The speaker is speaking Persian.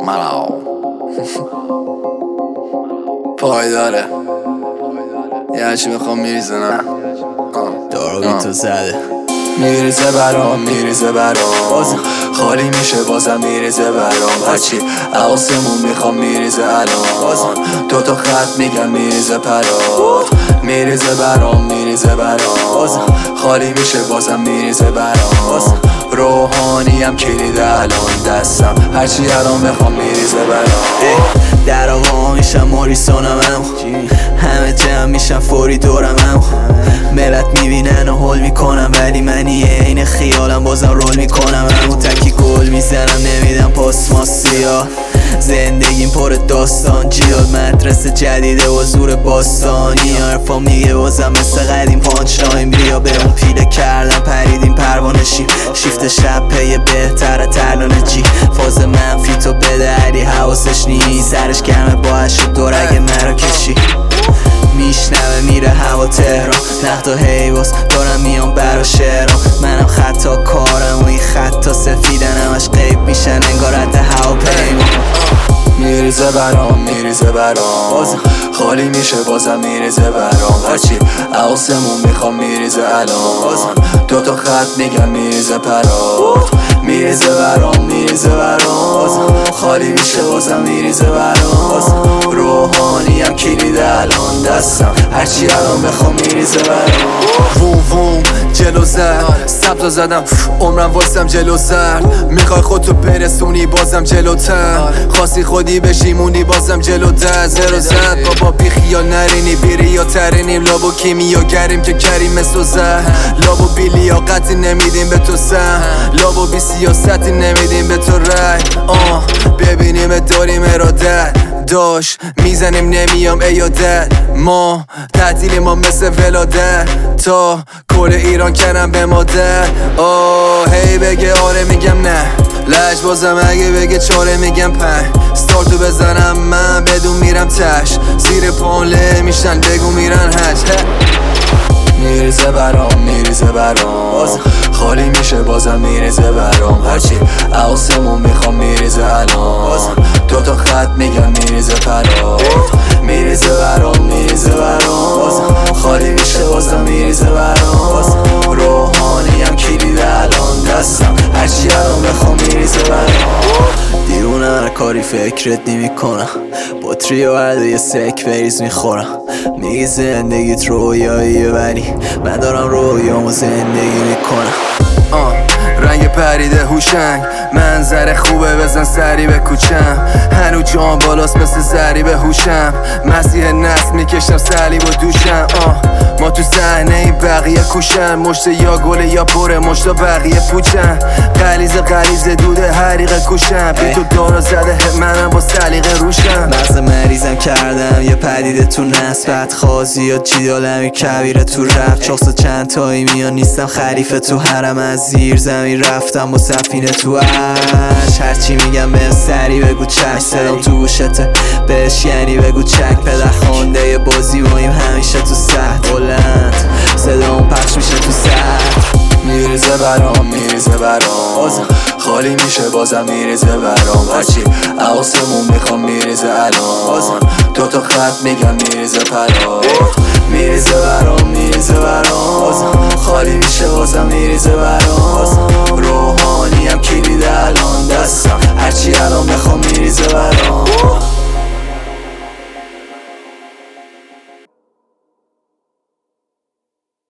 پایداره یه هرچی میخوام میریزنم دارو بی تو زده میریزه برام میریزه برام بازم خالی میشه بازم میریزه برام هرچی آسمون میخوام میریزه الان بازم دوتا خط میگم میریزه پرات میریزه برام میریزه برام بازم خالی میشه بازم میریزه برام بازم روحانیم کلید الان دستم هرچی الان میخوام میریزه برام در آقا میشم موریسونم همه جمع میشم فوری دورم ملت میبینن و حل میکنم ولی منی این خیالم بازم رول میکنم همون تکی گل میزنم نمیدم پاس ماسیا زندگیم پر داستان جیاد مدرسه جدیده و زور باستانی حرفام دیگه بازم مثل قدیم پانچ لاین بیا به اون پیله کردم پریدیم پروانه شیم شیفت شب پی بهتره ترلانه جی فاز منفی تو بده علی حواسش نیست سرش گرمه باعث شد دورگه مرا کشی میشنوه میره هوا تهران نقد و حیواس دارم میام برا شعرام منم خطا کارم و این خطا سفیدن همش غیب میشن انگار رد هوا پیمان میریزه برام میریزه برام بازم خالی میشه بازم میریزه برام هرچی آسمون میخوام میریزه الان بازم دوتا خط میگم میریزه پرات میریزه برام میریزه برام بازم خالی میشه بازم میریزه برام بازم روحانیم کلید الان دستم هرچی الان میخوام میریزه برام ووم ووم جلو زد سبزا زدم عمرم واسم جلو زرد میخوای خودتو برسونی بازم جلوتر خواستی خودی بشی موندی بازم جلو در زرو زد بابا بی خیال نرینی بیری یا ترینیم لابو کیمیا گریم که کریم مثل زر لابو بی لیاقتی نمیدیم به تو سن لابو بی سیاستی نمیدیم به تو رای ببینیم داریم ارادت داش میزنیم نمیام ایادت ما تعطیلی ما مثل ولادت تا کل ایران کنم به مادر هی بگه آره میگم نه لج بازم اگه بگه چاره میگم پنج ستارتو بزنم من بدون میرم تش زیر پانله میشن بگو میرن حج میریزه برام میریزه برام بازم خالی میشه بازم میریزه برام هرچی آسمون میخوام میریزه الان بازم دوتا خط میگم میریزه پرات میریزه برام میریزه برام بازم خالی میشه بازم میریزه برام بازم روحانیم کلید الان دستم هرچی الان میخوام میریزه برام دیوونه هر کاری فکرت نمی کنم بطری و هر یه سک بریز میخورم میگی زندگیت رویاییه ولی من دارم رویامو زندگی میکنم رنگ پریده هوشنگ منظر خوبه بزن سری به کوچم هنو جان بالاست مثل زری به هوشم مسیح نسل میکشم صلیب و دوشم ما تو صحنه این بقیه کوشن مشت یا گله یا پره مشتا بقیه پوچن غلیظ دوده حریق کوشن بی تو دارا زده منم با سلیقه روشم مغز مریضم کردم یه پدیده تو نسبت خازی یا جیدالمی کبیره تو رفت چاقسا چند تایی میان نیستم خلیفه تو حرم از زیر زمین رفتم با سفینه تو عرش هرچی میگم به سری بگو چک صدام تو گوشته بهش یعنی بگو چک پدر خونده یه بازی مایم همیشه تو سطح بلند صدام پخش میشه تو سطح میریزه برام میریزه برام بازم خالی میشه بازم میریزه برام هرچی آسمون میخوام میریزه الان بازم دوتا خط میگم میریزه پرات میریزه برام میریزه برام بازم خالی میشه بازم میریزه برام بازم روحانیم کلید الان دستم هرچی الان میخوام میریزه برام